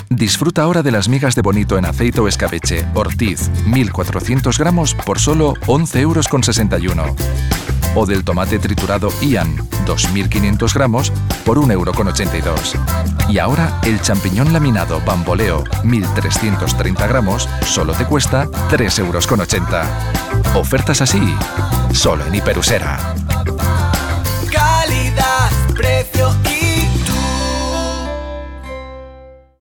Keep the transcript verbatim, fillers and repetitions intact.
Disfruta ahora de las migas de bonito en aceite o escabeche Ortiz, mil cuatrocientos gramos por solo once euros con sesenta y uno. O del tomate triturado Ian, dos mil quinientos gramos por un euro con ochenta y dos. Y ahora el champiñón laminado Bamboleo, mil trescientos treinta gramos, solo te cuesta tres euros con ochenta. Ofertas así, solo en Hiperusera. Calidad, precio